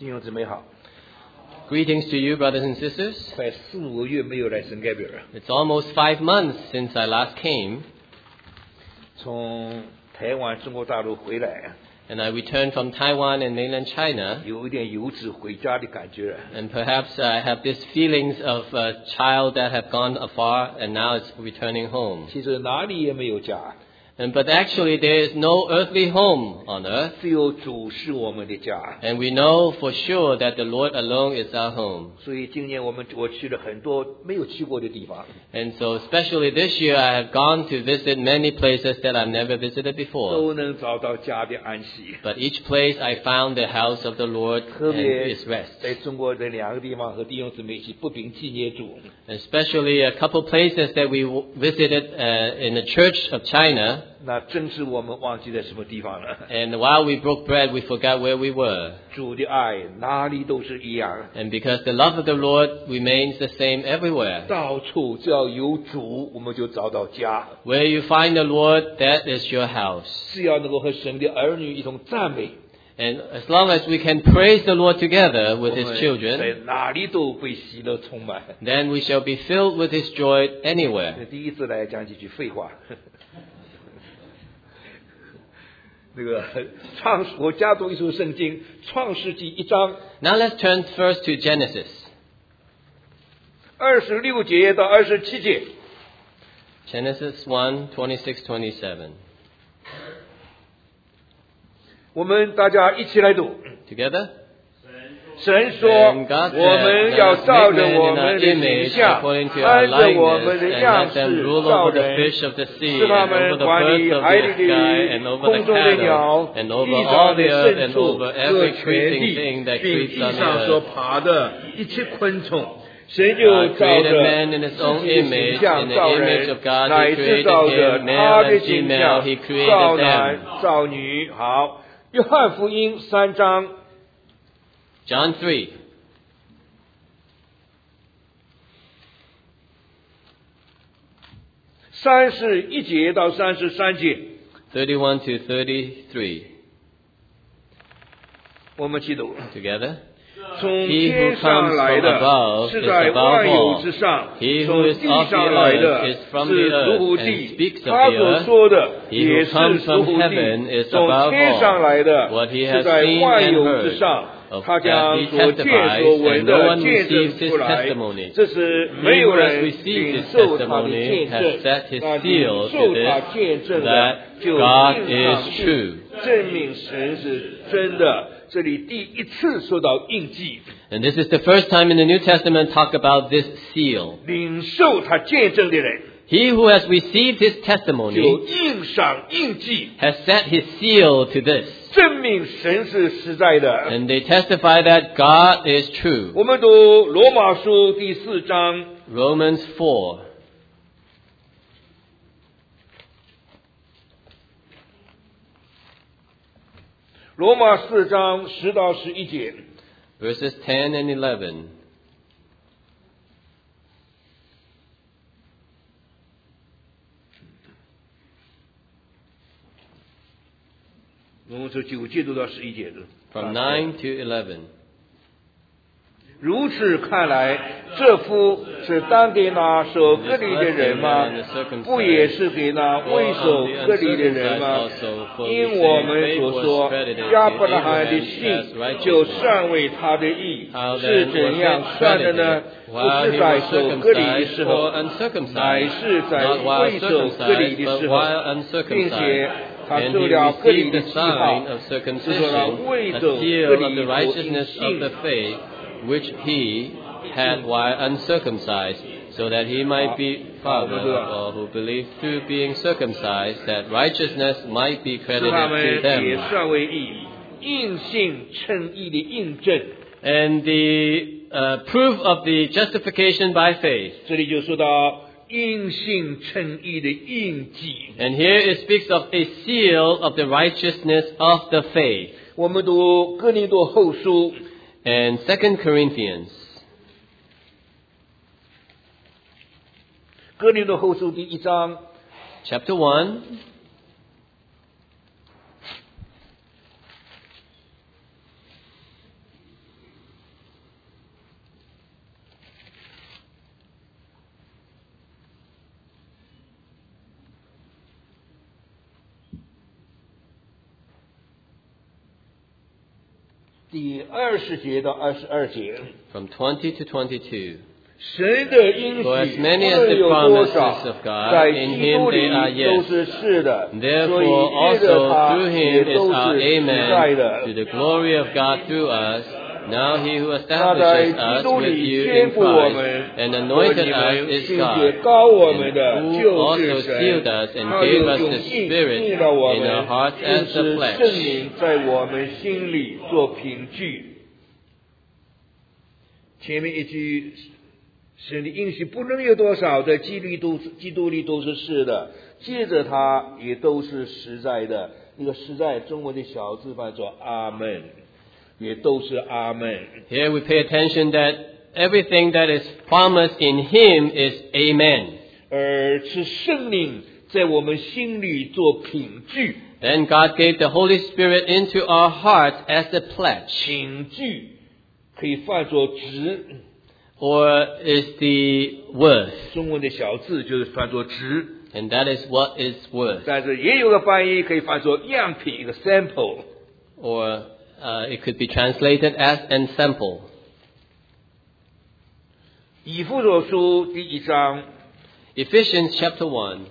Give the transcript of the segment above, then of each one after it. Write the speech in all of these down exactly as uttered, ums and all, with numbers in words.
弟兄姊妹好， Greetings to you, brothers and sisters. 快四五个月没有来神盖表了。 It's almost five months since I last came, 从台湾中国大陆回来， and I returned from Taiwan and mainland China, 有一点游子回家的感觉。 and perhaps I have these feelings of a child that have gone afar and now it's returning home. 其实哪里也没有家， And, but actually there is no earthly home on earth, 只有主是我们的家。 and we know for sure that the Lord alone is our home. 所以今年我们我去了很多没有去过的地方， And so especially this year I have gone to visit many places that I've never visited before. 都能找到家的安息。 But each place I found the house of the Lord 特 and 别 His rest. 在中国这两个地方和弟兄姊妹一起不平纪念主。 Especially a couple places that we w- visited uh, in the Church of China. 那真是我们忘记在什么地方了。 And while we broke bread, we forgot where we were. 主的爱哪里都是一样， And because the love of the Lord remains the same everywhere. 到处只要有主，我们就找到家。 Where you find the Lord, that is your house. 只要能够和神的儿女一同赞美， And as long as we can praise the Lord together 我 with His 们在 children, 哪里都被喜乐充满。 then we shall be filled with His joy 这 anywhere. 第一次来讲几句废话。那个创，我家读一首圣经，《创世纪》一章 Now let's turn first to Genesis. 二十六节到二十七节。 Genesis one, twenty-six, twenty-seven. 我们大家一起来读。 Together? 神说：“我们要照着我们的形象，按着我们的样式造人，使他们管理海里的鱼、空中的鸟、地上的牲畜和全地，并地上所爬的一切昆虫。神就照着自己的形象造人，乃是照着他的形象造男造女。”好，约翰福音三章。 John three. 三十一节到三十三节， thirty-one to thirty-three. 我们起读。 Together? 从天上来的是在万有之上，从地上来的是属乎地。他所说的也是属乎地。从天上来的是在万有之上。 他将所见所闻的见证出来，这是没有人领受他的见证，那领受他见证的就印上去，证明神是真的。这里第一次说到印记。 And this is the first time in the New Testament talk about this seal. 领受他见证的人， He who has received his 就 testimony 印上印记， has set his seal to this. 证明神是实在的。 And they testify that God is true. 我们读罗马书第四章。 Romans four. 罗马四章十到十一节， Verses ten and eleven. 我们从九节读到十一节的。 From nine to eleven. 如此看来，这夫是当给那受割礼的人吗？不也是给那未受割礼的人吗？因我们所说，亚伯拉罕的信就算为他的义，是怎样算的呢？不是在受割礼的时候，乃是在未受割礼的时候，并且他受了割礼的记号，是说了未受割礼所因信。 Which he had while uncircumcised, so that he might be father of all who believe through being circumcised, that righteousness might be credited to them. 也算为义，因信称义的印证。 And the uh, proof of the justification by faith. 这里就说到因信称义的印记。 And here it speaks of a seal of the righteousness of the faith. 我们读哥林多后书。 And Second Corinthians. 哥林多后书第一章 Chapter one. 第二十节到二十二节。 From twenty to twenty-two. 神的应许 For as many 无 as 论 the 有多 promises 少， of God, 在 in 基 him 督 they 里 are 都 yes. 是是的，所以 Therefore 借着 also 他 through 也 him is 都 our 是实在 amen 的。 to the glory of God through us. Now he who 他在 establishes 基 us 督 with 里 you 天 in 赋我 Christ 们 and 和 anointed 你 us 们， is 并 God, 且高我 and 们的 who 就 also 是 sealed 神， us and 他 gave 又 us 用 the 印 Spirit 印了我 in our 们， hearts 就 as the 是 flesh. 圣灵在我们心里做凭据。前面一句神的应许不论有多少，在基督都基督里都是是的，接着他也都是实在的。那个实在中文的小字翻作阿门，也都是阿门。 Here we pay attention that everything that is promised in him is amen. 而是圣灵在我们心里做凭据。 Then God gave the Holy Spirit into our hearts as a pledge. 凭据可以翻作值， Or is the worth. 中文的小字就是翻作值， And that is what is worth. 但是也有个翻译可以翻作样品，一个 sample。 Or uh, it could be translated as an sample. 以弗所书第一章 Ephesians chapter one.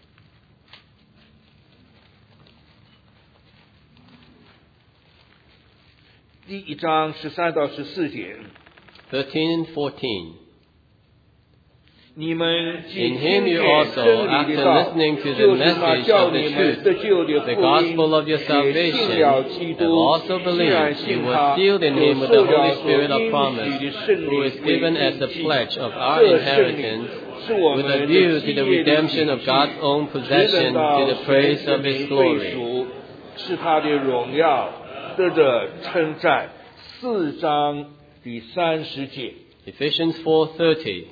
第一章十三到十四节， thirteen and fourteen. 你们既 In 听 him you 见 also, 真理 after 的道， listening to the 就是那 message 叫 of the 你们 truth, 得救的 the 福 gospel of 音， your 也 salvation, 信了基 have 督， also 既然 believed, 信 you 他， were sealed in 就 him with 受 the 了 Holy 所 Spirit of 应 promise, 许的圣 who 灵 is 为 given as 印 the 记。 pledge of our 这圣灵 inheritance, 是我 with 们 a 的 view 基 to the 业的 redemption 凭 of 据， God's own 直 possession 等到 to the 神 praise 的 of his 名被 glory. 赎，是他的荣耀，得着称赞。四章第三十节。 Ephesians four thirty.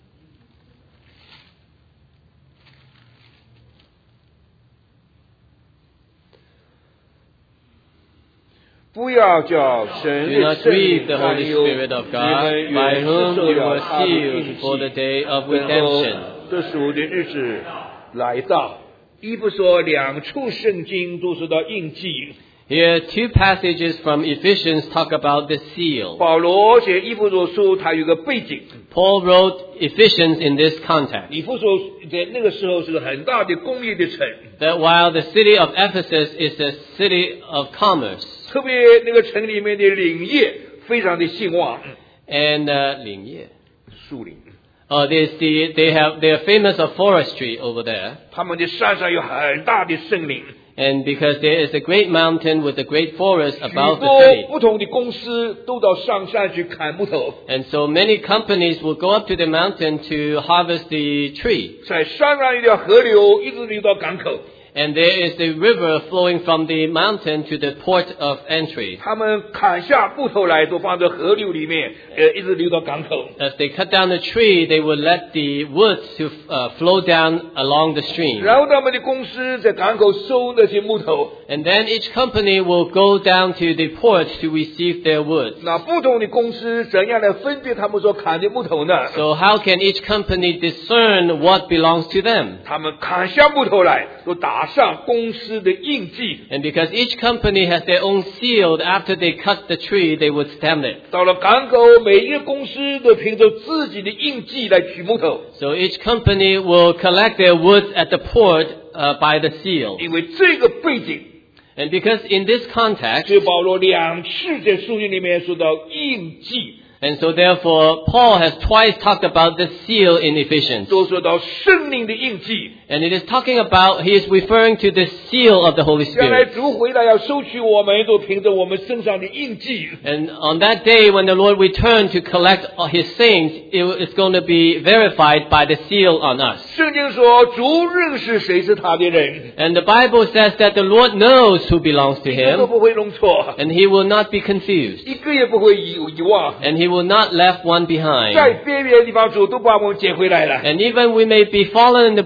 不要叫神 Do 的 not 圣 grieve 灵 the 担 Holy 忧， Spirit of 你 God, 们 by 原是 whom 受 you 了 were 他的印 sealed for the 记， day of 等候 redemption. 得赎的日子来到。一不说两处圣经都说到印记。 Here, two passages from Ephesians talk about the seal. 保罗写以弗所书，他有个背景。 Paul wrote Ephesians in this context, 以弗所在那个时候是很大的工业的城， that while the city of Ephesus is a city of commerce, 特别那个城里面的林业非常的兴旺， and uh, 林业. 树林。 Uh, there's the, they have, they are famous of forestry over there. 他们的山上有很大的森林， And because there is a great mountain with a great forest 许 above the 多 city. 不同的公司都到上山去砍木头， And so many companies will go up to the mountain to harvest the tree. 在山上有条河流一直流到港口， And there is a river flowing from the mountain to the port of entry. 他们砍下木头来都放在河流里面，呃，一直流到港口。 As they cut down the tree, they would let the woods to uh, flow down along the stream. 然后他们的公司在港口收那些木头， And then each company will go down to the port to receive their woods. 那不同的公司怎样来分别他们所砍的木头呢？ So how can each company discern what belongs to them? 他们砍下木头来，都打上公司的印记。 And because each company has their own seal, after they cut the tree, they would stamp it. 到了港口，每一个公司都凭着自己的印记来取木头， So each company will collect their woods at the port uh, by the seal. 因为这个背景， And because in this context, 所以保罗两次在书信里面说到印记， and so therefore Paul has twice talked about the seal in Ephesians. 都说到圣灵的印记。 And it is talking about, he is referring to the seal of the Holy 将来 Spirit. 主回来要收取我们，都凭着我们身上的印记。 And on that day when the Lord returns to collect his saints, it is going to be verified by the seal on us. 圣经说，主认识谁是他的人， And the Bible says that the Lord knows who belongs to 一个都 him, 不会弄错， and he will not be confused, 一个也不会遗遗忘。 and he will not left one 在 behind. 边缘的地方，主都把我们捡回来了。 And even we may be fallen in the borderline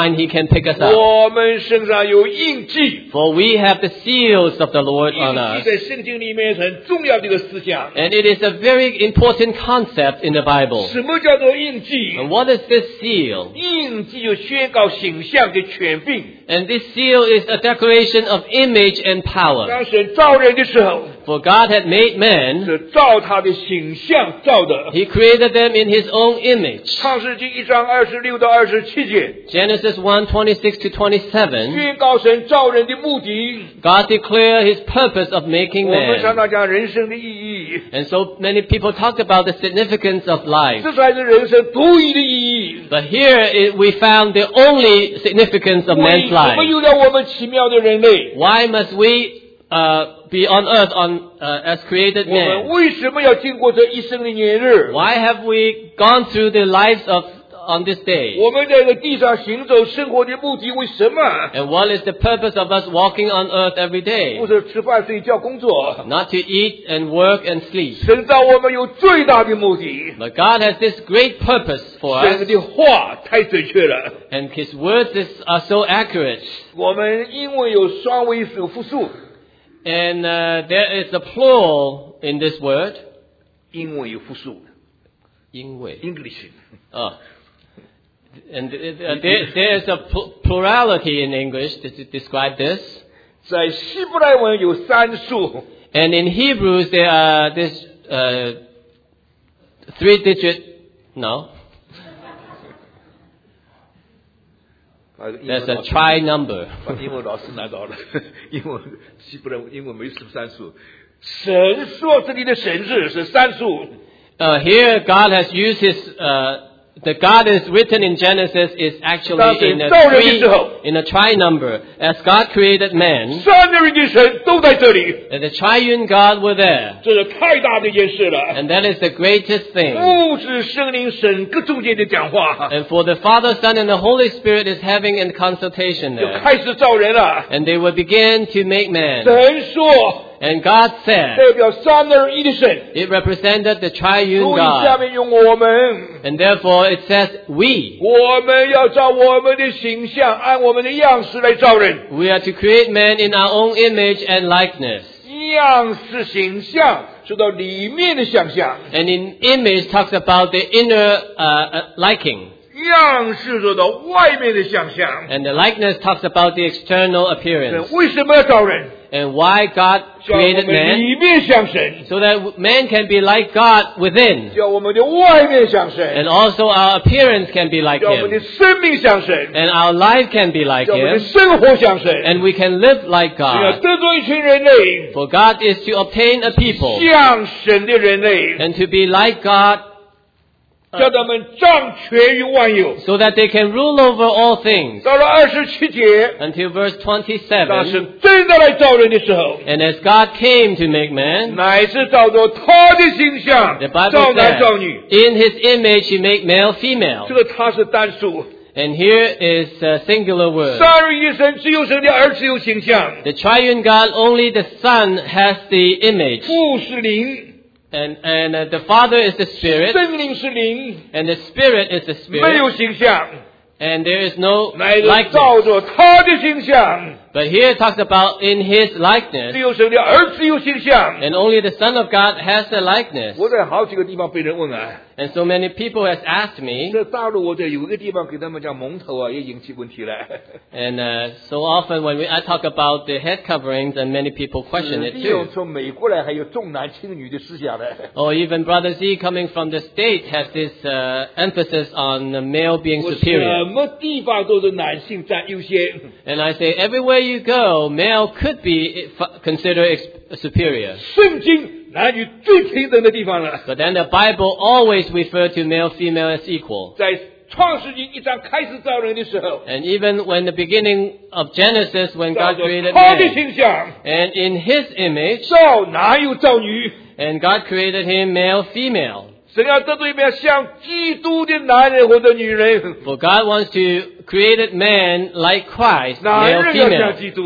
find He can pick us up. 我们身上有印记。 For we have the seals of the Lord on 印 us. 记在圣经里面很重要的一个思想。 And it is a very important concept in the Bible. 什么叫做印记？ And what is this seal? 印记就宣告形象的权柄。 And this seal is a declaration of image and power. 当神造人的时候， For God had made man. 是照他的形象造的。 He created them in His own image. 创世纪一章二十六到二十七节， Genesis one, twenty-six to twenty-seven. 宣告神造人的目的。 God declared His purpose of making 我们常 man. 常讲人生的意义， And so many people talk about the significance of life. 这才是人生独一的意义。 But here it, we found the only significance of 为 man's 什么 life. 有了我们奇妙的人类？ Why must we uh, be on earth on uh, as created 我们 man? 为什么要经过这一生的年日？ Why have we gone through the lives of on this day? 我们在这个地上行走生活的目的为什么？ And what is the purpose of us walking on earth every day? 不是吃饭睡觉工作。 Not to eat and work and sleep. 神造我们有最大的目的。 But God has this great purpose for 神 us. 的话太准确了。 And His words is, are so accurate. 我们英文有双位数复数， And uh, there is a plural in this word. 英文有复数因为 ，English。 Oh. And uh, there, there is a pl- plurality in English to, to describe this. 在希伯来文有三数， And in Hebrews there are this uh, three-digit, no, there's a tri-number. 把英文老师难倒了，英文希伯来文英文没数三数。神说这里的神字是三数， Uh, here God has used His, uh, the God is written in Genesis is actually in a three, in a tri-number. As God created man, 三位的神都在这里， and the triune God were there. 这是太大的一件事了。 And that is the greatest thing. 父是圣灵神各中间的讲话， And for the Father, Son, and the Holy Spirit is having a consultation 就 there. 开始造人了。 And they will begin to make man. 神说， And God said, 代表三而一的神， it represented the triune 所以下 God. 面用我们。 And therefore it says, we. 我们要照我们的形象，按我们的样式来造人。 We are to create man in our own image and likeness. 样式形象说到里面的想象， And in image talks about the inner uh, uh, liking. 样式说到外面的想象。 And the likeness talks about the external appearance. 为什么要造人？ And why God 叫我 created 们 man? 里面像神， So that man can be like God within. 叫我们的外面像神， And also our appearance can be like 叫我们的 Him. 生命像神， And our life can be like 叫我们的 Him. 生活像神。 And we can live like 你要 God. 得着一群人类， For God is to obtain a people. 像神的人类， And to be like God 叫他们掌权于万有。 so that they can rule over all things. 到了二十七节， Until verse 当 twenty-seven. 神真的来造人的时候， And as God came to make man, 乃是照着他的形象 the Bible 造男造 said, 女。 in His image He made male, female. 这个他是单数， And here is a singular word. 三而一神只有神的儿子有形象， The triune God, only the Son has the image. 父是灵， And, and uh, the Father is the Spirit. 圣灵是灵， And the Spirit is the 没 Spirit. 有形象， And there is no 乃是 likeness. 照着他的形象， But here it talks about in His 只 likeness. 有神的儿子有形象。 And only the Son of God has the likeness. 我在好几个地方被人问啊， And so many people has asked me. 在大陆我在有一个地方给他们讲蒙头啊，也引起问题了。 And uh, so often when we, I talk about the head coverings, and many people question it 利用 too. 从美国来还有重男轻女的思想的。 Or even Brother Z coming from the States has this uh, emphasis on the male being 我 superior. 什么地方都是男性占优先。 And I say everywhere you go, male could be considered ex- superior. 圣经男女最平等的地方了。 But then the Bible always refers to male, female as equal. 在创世纪一章开始造人的时候， And even when the beginning of Genesis, when 照 God 着 created 他的 man, 形象， and in His image, 造男又造女。 and God created him male, female. 神要得罪一面像基督的男人或者女人， For God wants to create man like Christ, 男 male, 人要像 female. 基督，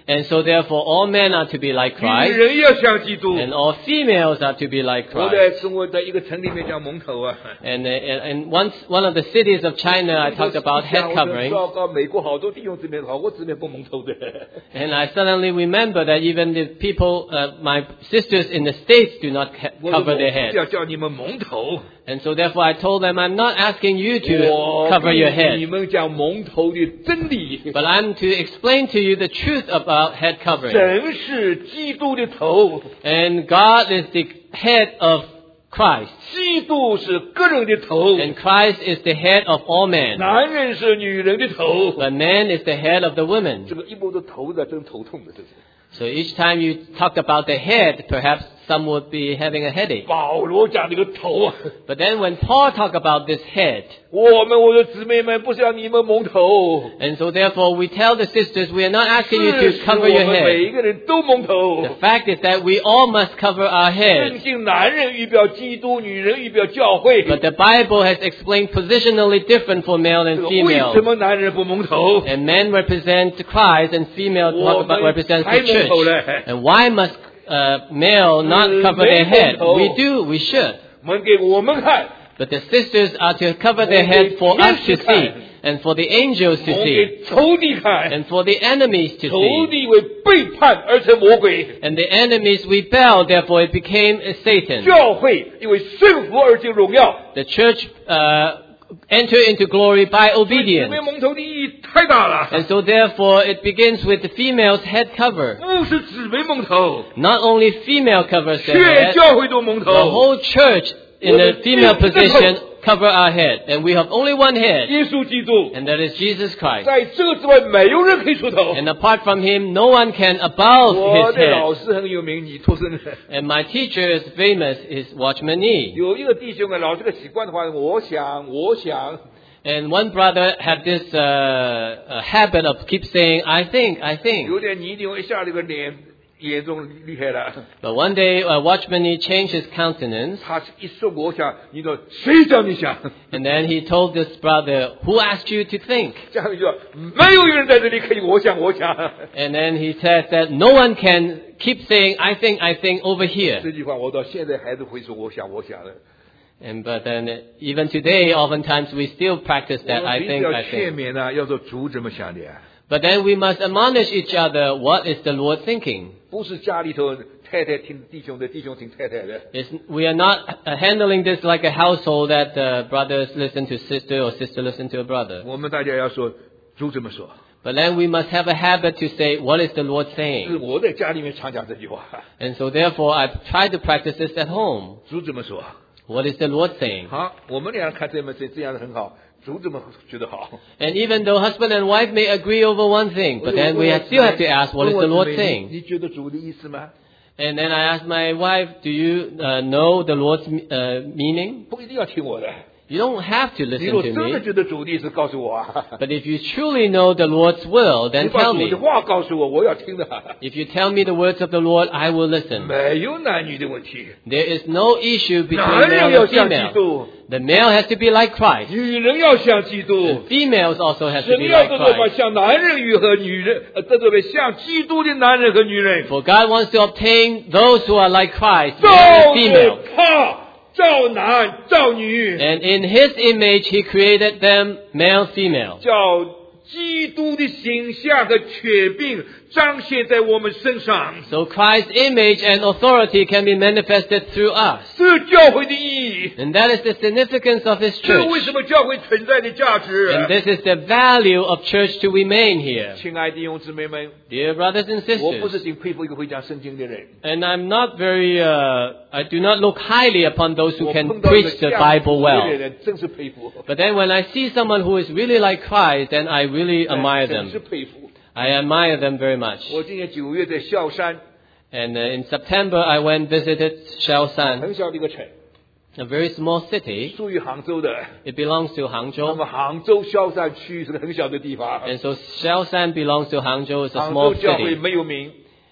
And so therefore all men are to be like 女 Christ, 人要像基督。 and all females are to be like 我 Christ. 在中国在一个城里面讲蒙头啊， And, uh, and, and once, one of the cities of China, I talked about head 我 covering. 说糟糕，美国好多弟兄姊妹好，我姊妹不蒙头的。 And I suddenly remember that even the people, uh, my sisters in the States do not ha- 我说 cover 我 their 不 head. 要叫你们蒙头， And so therefore I told them, I'm not asking you to 我 cover your 给你 head, 们讲蒙头的真理。 but I'm to explain to you the truth about head covering. 神是基督的头， And God is the head of Christ. 基督是个人的头， And Christ is the head of all men. 男人是女人的头。 But man is the head of the woman. 这个一摸着头的，真头痛的，这是。 So each time you talk about the head, perhaps some would be having a headache. 保罗讲这个头啊， But then when Paul talk about this head, 我们我的姊妹们不是要你们蒙头， and so therefore we tell the sisters, we are not asking you 是 to 使 cover 我 your 们每 head. 一个人都蒙头。 The fact is that we all must cover our 圣 head. 经男人预表基督，女人预表教会。 But the Bible has explained positionally different for male 这 and 个为 female. 什么男人不蒙头？ And men represent Christ and female 我们 represents 还 the 蒙头嘞。 church. And why must uh, male not cover their head? We do, we should. 我们给我们看， But the sisters are to cover their head for us to see, and for the angels 我 to 们 see, 给仇敌看， and for the enemies to 仇 see. 敌为背叛而成魔鬼， And the enemies rebelled, therefore it became a Satan. 教会因为顺服而进荣耀。 The church uh, entered into glory by 姊 obedience. 妹蒙头的意义太大了， And so therefore it begins with the female's head cover. 不是姊妹蒙头， Not only female covers their 全 head, 教会都蒙 the 头。 whole church in the female position cover our head. And we have only one head, 耶稣基督， and that is Jesus Christ. 在这个之外没有人可以出头。 And apart from him, no one can above 我 his 的老 head. 师很有名，你出生的。 And my teacher is famous, is Watchman Nee. 有一个弟兄啊，老这个习惯的话，我想，我想， And one brother had this uh, uh, habit of keep saying, I think, I think. 有点泥定一下这个脸严重厉害了。 But one day, uh, Watchman Nee changed his countenance. 他一说我想，你说谁叫你想？ And then he told this brother, who asked you to think? 这样就说没有一个人在这里可以我想我想。 And then he said that no one can keep saying, I think, I think over here. 这句话我到现在还是会说我想我想的。 And but then uh, even today, oftentimes we still practice 我 that, 们 I 彼此 think, 要 I 劝 think. 勉呢，要做主怎么想的呀？ But then we must admonish each other, what is the Lord thinking? 不是家里头太太听弟兄的，弟兄听太太的。 It's, we are not uh, handling this like a household that uh, brothers listen to sister or sister listen to a brother. 我们大家要说主怎么说？ But then we must have a habit to say, what is the Lord 是 saying? 我在家里面常讲这句话。 And so therefore I try to practice this at home. 主怎么说？ What is the Lord saying? 好，我们俩看这么这这样的很好，主怎么觉得好？ And even though husband and wife may agree over one thing, but then we have- still have to ask, what is the Lord 你 saying? 你觉得主的意思吗？ And then I asked my wife, do you uh, know the Lord's uh, meaning? 不一定要听我的。 You don't have to 你 listen 若 to 真的 me. 觉得主的意思，告诉我啊。 But if you truly know the Lord's will, 你 then 把 tell 主 me. 的话告诉我，我要听的。 If you tell me the words of the Lord, I will listen. 没有男女的问题， There is no issue between 男人 male 要 and 像基 female. 督， The male has to be like Christ. 女人要像基督。 Females also have to 神 be 要 like 这做法 Christ. 像男人与和女人，呃，这做法像基督的男人和女人。 For God wants to obtain those who are like Christ, 照 male and 着 female. 他，照男照女， And in His image, He created them male, female. 叫基督的形象和权柄彰显在我们身上， So Christ's image and authority can be manifested through us. 这是教会的意义。 And that is the significance of His 这为 church. 什么教会存在的价值？ And this is the value of church to remain here. 亲爱的弟兄姊妹们， Dear brothers and 我不是 sisters, 仅佩服一个会讲圣经的人， and I'm not very, uh, I do not look highly upon those who 我 can 碰到一个 preach the 这样 Bible 的 well. 人，真是佩服， But then when I see someone who is really like Christ, then I really admire 真是 them. 佩服。 I admire them very much. 我今年九月在萧山， And uh, in September, I went visited Shaosan, 很小的一个城， a very small city. 属于杭州的。 It belongs to 那 Hangzhou. 么杭州萧山区是个很小的地方， And so Shaosan belongs to Hangzhou. It's a 杭 small 州教会 city. 没有名，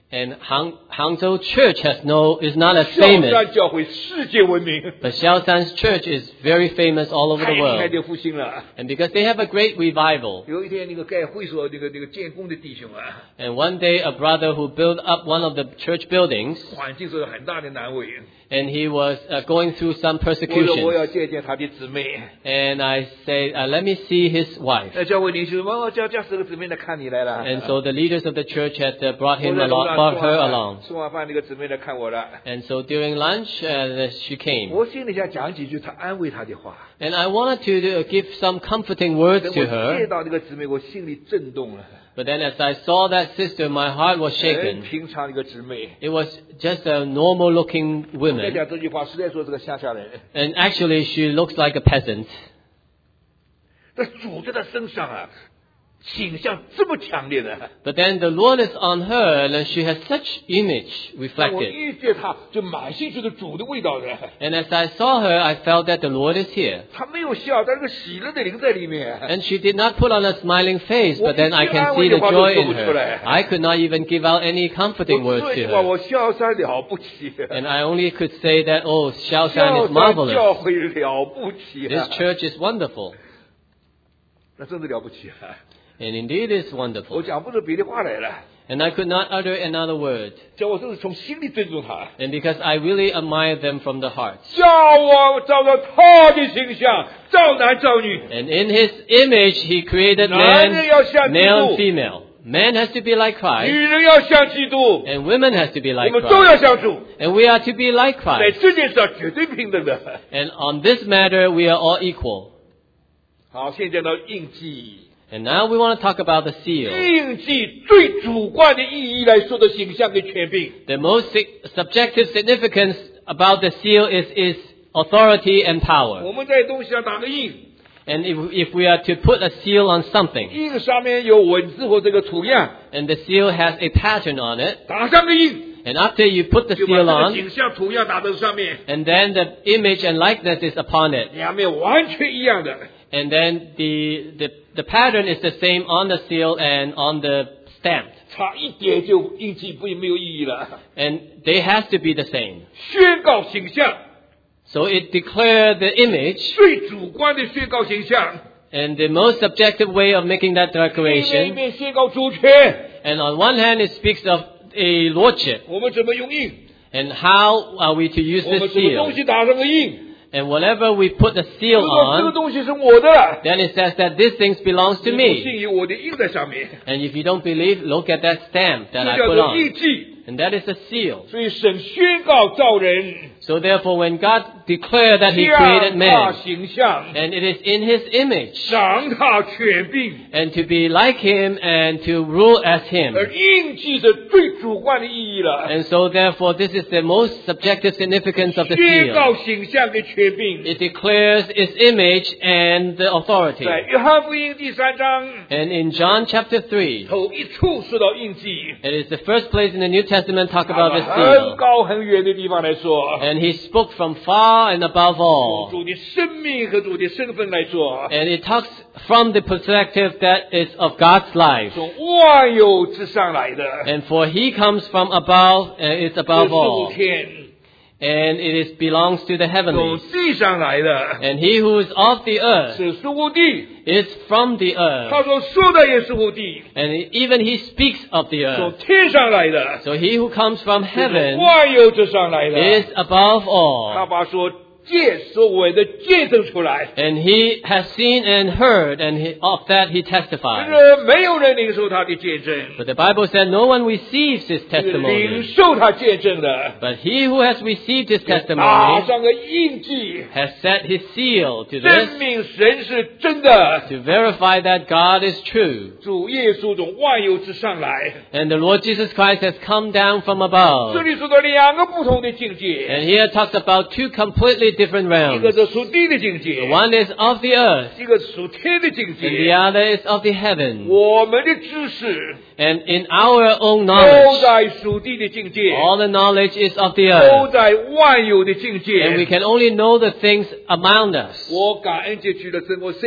And Hang, Hangzhou Church has no, is not as 萧 famous. 山教会世界闻名， But Xiaoshan's church is very famous all over 太 the 厉害 world. 的复兴了。 And because they have a great revival. 有一天，那个盖会所那个那个建工的弟兄啊， And one day a brother who built up one of the church buildings, 环境受到很大的难为。 and he was uh, going through some 我说我 persecution. 要见见他的姊妹。 And I say, uh, let me see his wife. 那教会领袖说：“哦，叫叫十个姊妹来看你来了。” And so the leaders of the church had uh, brought 我 him 在楼 along, 上 brought 吃 her 完 along. 饭，吃完饭那个姊妹来看我了。 And so during lunch, uh, she came. 我心里想讲几句他安慰他的话。 And I wanted to uh, give some comforting words 等 to 我见 her. 到那个姊妹，我心里震动了。 But then as I saw that sister, my heart was 很 shaken. 平常一个姊妹。 It was just a normal looking 我在 woman. 讲这句话，实在说是个乡下人。 And actually she looks like a peasant. 但主在他身上啊，倾向这么强烈的。 But then the Lord is on her and she has such image 我 reflected. 遇见他就满心觉得主的味道的。 And as I saw her, I felt that the Lord is here. 他没有笑，但是个喜乐的灵在里面。 And she did not put on a smiling face, but then I can see the joy in her. I could not even give out any comforting 我 words 说 to 一句话， her. 我萧山了不起。 And I only could say that, oh, Xiaoshan 萧 is 山教 marvelous. 会了不起 This 啊！ church is wonderful. 那真的了不起啊！ And indeed it's 我 wonderful. 讲不出别的话来了， And I could not utter another word. 叫我真是从心里尊重他， And because I really admire them from the heart. 叫我照着他的形象，造男造女。 And in His image, He created 男人 man, 要像基 male and 督， female. Man has to be like 女 Christ, 人要像基督， and women has to be 我 like 们都 Christ. 要像主， And we are to be like 在 Christ. 这件事上绝对平等的。 And on this matter, we are all equal. 好，现在到印记。 And now we want to talk about the seal. 印记最主观的意义来说的形象跟权柄， The most si- subjective significance about the seal is its authority and 我 power. 们在东西上打个印， And if, if we are to put a seal on something, 印上面有文字或这个图样， and the seal has a pattern on it, 打上个印， and after you put the 就把 seal 这个 on, 景象图样打在上面， and then the image and likeness is upon it, 两面完全一样的。 and then the, the, the pattern is the same on the seal and on the stamp. 差一点就印记不没有意义了。 And they have to be the same. 宣告形象， So it declared the image, 最主观的宣告形象， and the most subjective way of making that 另外一 declaration. 面宣告主权。 And on one hand, it speaks of a lordship, 我们怎么用印？ and how are we to use 我们 this 什么东 seal? 西打上个印？ And whatever we put the 如 seal 果这个 on, 东西是我的， then it says that this thing belongs 你 to 不 me. 信有我的印在上面， And if you don't believe, look at that stamp 这 that I 叫 put 做印 on. 记。 And that is a seal. 所以神宣告造人， So therefore, when God declared that He 像 created 他 man, 形象， and it is in His image, 赏他权柄， and to be like Him and to rule as Him. 而印记是最主观的意义了。 And so therefore, this is the most subjective significance of the 宣 seal. 告形象跟权柄， It declares its image and the authority. 在约翰福音第三章 And in John chapter three, 头一处说到印记， it is the first place in the New Testament talk 他 about 把 the 很 seal. 高很远的地方来说， And he spoke from far and above all. 主的生命和主的身份来说， And it talks from the perspective that is of God's life. 从万有之上来的， And for he comes from above, and is 是 above 属 all. 天， And it is belongs to the 从 heavenlies. 地上来的， And he who is of the earth 是属地。 is from the earth. 他所说的也是属地， And even he speaks of the 从 earth. 天上来的， So he who comes from 是从 heaven 万有之上来的。 is above 他 all. 把所见所闻的见证出来， And he has seen and heard, and he, of that he 但 testifies. 是没有人领受他的见证， But the Bible said no one receives his 是领 testimony. 受他见证的， But he who has received his 打 testimony 上个印记， has set his seal to 证 this 明神是真的。 to verify that God is true. 主耶稣从万有之上来， And the Lord Jesus Christ has come down from 这 above. 里说到两个不同的境界， And here it talks about two completely different 一个 realms. 是属地的境界， One is of the earth, 一个是属天的境 and the 界。 other is of the heaven. 我们的知识 And in our own 都 knowledge, 在属地的境界， all the knowledge is of the 都 earth. 在万有的境 And we 界。 can only know the things around us. 我感恩节举了真我谁？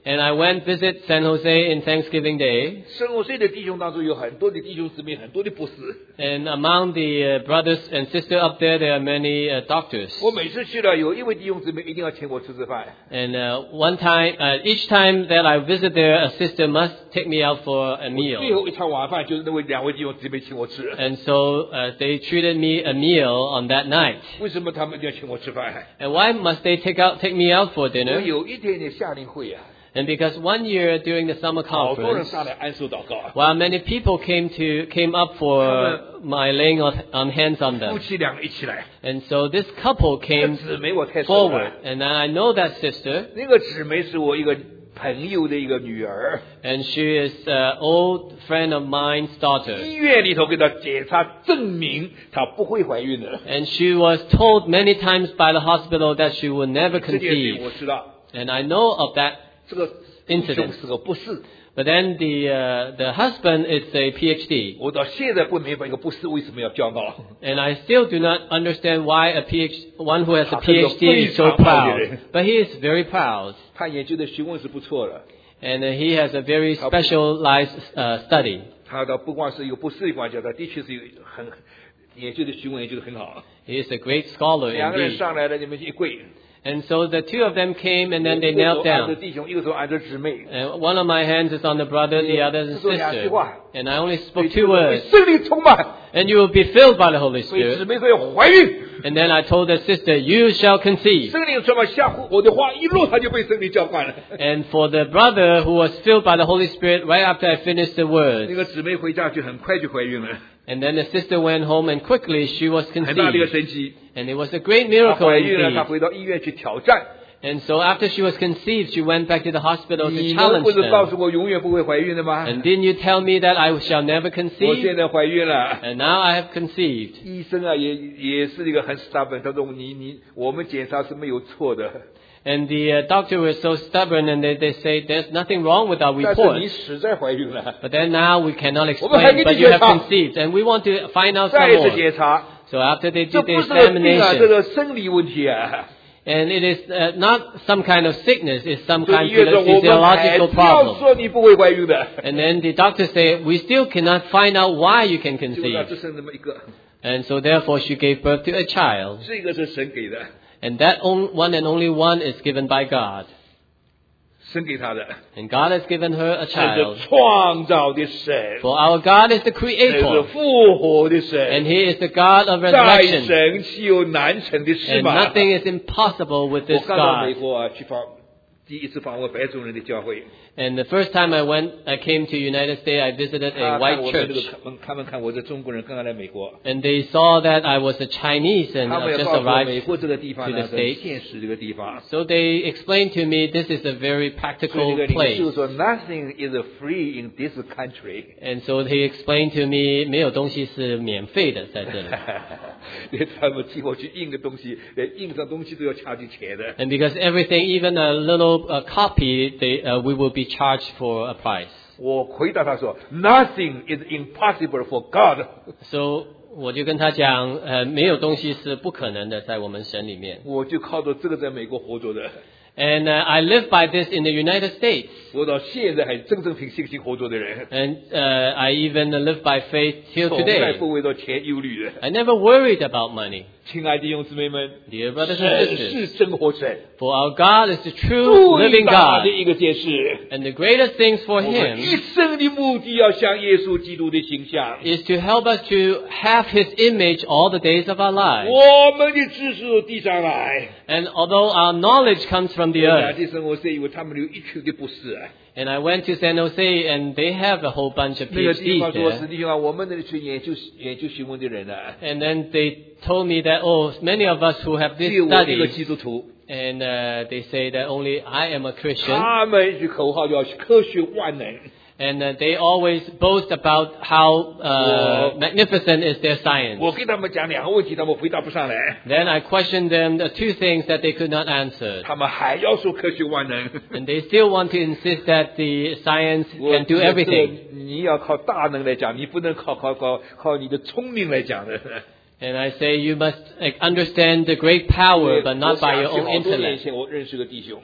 And I went visit San Jose in Thanksgiving Day. 圣何塞的弟兄当中有很多的弟兄姊妹，很多的博士。 And among the uh, brothers and sisters up there, there are many uh, doctors. 我每次去了，有一位弟兄姊妹一定要请我吃吃饭。 And uh, one time, uh, each time that I visit there, a sister must take me out for a 最 meal. 后一餐晚饭就是那位两位弟兄姊妹请我吃。 And so uh, they treated me a meal on that night. 为什么他们一定要请我吃饭？ And why must they take out take me out for 我 dinner? 有一天的夏令会啊， And because one year during the summer 好多人 conference, 上来安守祷告， while many people came to came up for my laying on, on hands on 夫 them. 妻两个一起来。 And so this couple 那 came 姊妹我太熟 forward. 了， And I know that sister. 那个姊妹是我一个朋友的一个女儿， And she is an old friend of mine's 医 daughter. 院里头给她检查证明她不会怀孕的。 And she was told many times by the hospital that she would never 这件事 conceive. 我知道， And I know of that 这个 incident. 是个不是。 But then the uh, the husband is a PhD. 我到现在不明白一个不是为什么要骄傲。 And I still do not understand why a PhD, one who has a 他是个 PhD is so 非常好的 proud. 人。 But he is very proud. 他研究的学问是不错的， And uh, he has a very specialized uh, study. 他的不光是一个不是一个管家，他的确是一个很研究的学问研究的很好。 He is a great scholar 两个人 indeed. 上来了，你们一跪。 And so the two of them came and then they 一个手 knelt 按着 down. 弟兄，一个手按着姊妹。 And one of my hands is on the brother, the other is the 只说两句 sister. 话。 And I only spoke two words. 圣灵充满， And you will be filled by the Holy 所以姊 Spirit. 妹说要怀孕。 And then I told the sister, you shall conceive. 圣灵充满下户，我的话一落，他就被圣灵浇灌了。 And for the brother who was filled by the Holy Spirit, right after I finished the 那 words, 个姊妹回家就很快就怀孕了， and then the sister went home and quickly she was 很大的一个 conceived. 神奇。 And it was a great 她 miracle 怀孕了，她 indeed. 回到医院去挑战。 And so after she was conceived, she went back to the hospital 你 to 能 challenge 不是告诉 them. 我永远不会怀孕的吗？ And didn't you tell me that I shall never 我 conceive? 现在怀孕了。 And now I have conceived. 医生啊，也也是一个很 stubborn，他说你你我们检查是没有错的， And the uh, doctor was so stubborn and they, they say there's nothing wrong with our 但是 report. 你实在怀孕了。 But then now we cannot 我们还给 explain, 你 but you have 检查。 conceived. And we want to find out 再 some 一次 more. 检查， So after they 这 did the 不是个病啊，这 examination, 个生理问题啊。 and it is uh, not some kind of sickness, it's some 所以 kind 医院说 of 我们还 physiological 是要 problem. 说你不会怀孕的， And then the doctor say, we still cannot find out why you can 就让 conceive. 只生这么一个， And so therefore she gave birth to a child. 这个是神给的， And that on, one and only one is given by God. 神给他的， And God has given her a 这 child. 是创造的神， For our God is the 这是 creator. 复活的 And 神， He is the God of 在 resurrection. 神岂有难成的事 And 吗？ nothing is impossible with 我 this 刚到美 God. 国啊，去访第一次访问白种人的教会， And the first time I went, I came to United States, I visited 他 a 看 white 我们这个 church. 他们看我是中国人，刚刚来美国， And they saw that I was a Chinese and 他们 I 也 just 告诉我美 arrived. 国这个地方 to 呢 the 很 States. 现实这个地方。 So they explained to me this is a very 所以 practical 那个领 place. 袖说 ，Nothing is free in this country 。 And so he explained to me 没有东西是免费的在这里。 连他们寄过去印个东西，连印上东西都要掐进钱的。 And because everything, even a little uh, copy, they, uh, we will be charged for a price. 我回答他说，Nothing is impossible for God。 So 我就跟他讲，呃，没有东西是不可能的，在我们神里面。 我就靠着这个在美国活着的， And uh, I live by this in the United States. 我到现在还真正凭信心活着的人， And uh, I even live by faith till 从来 today. 不为到钱忧虑的。 I never worried about money. 亲爱的弟兄姊妹们， Dear brothers and 神 sisters, 是真活神， for our God is the true 最 living 大的 God. 一个件事。 And the greatest things for 我们 Him 一生的目的要像耶稣基督的形象。 is to help us to have His image all the days of our lives. 我们的知识从地上来， And although our knowledge comes from the 我 earth, 感谢生活是因为他们有一群的博士， and I went to San Jose and they have a whole bunch of 那个地 PhDs 方说，实 there. 际上我们那里去研究研究学问的人呢， And then they told me that, oh, many of us who have 只 this 有我一个 study, 基督徒， and uh, they say that only I am a Christian. 他们一句口号叫科学万能。 And uh, they always boast about how uh, Whoa. magnificent is their 我 science. 跟他们讲两个问题，他们回答不上来， Then I questioned them the two things that they could not answer. 他们还要说科学万能。 And they still want to insist that the science 我 can do 觉得 everything. 你要靠大能来讲，你不能靠靠靠靠你的聪明来讲的。 And I say you must like, understand the great power, but not by your 我想起 own 好多年 intellect. 前我认识个弟兄，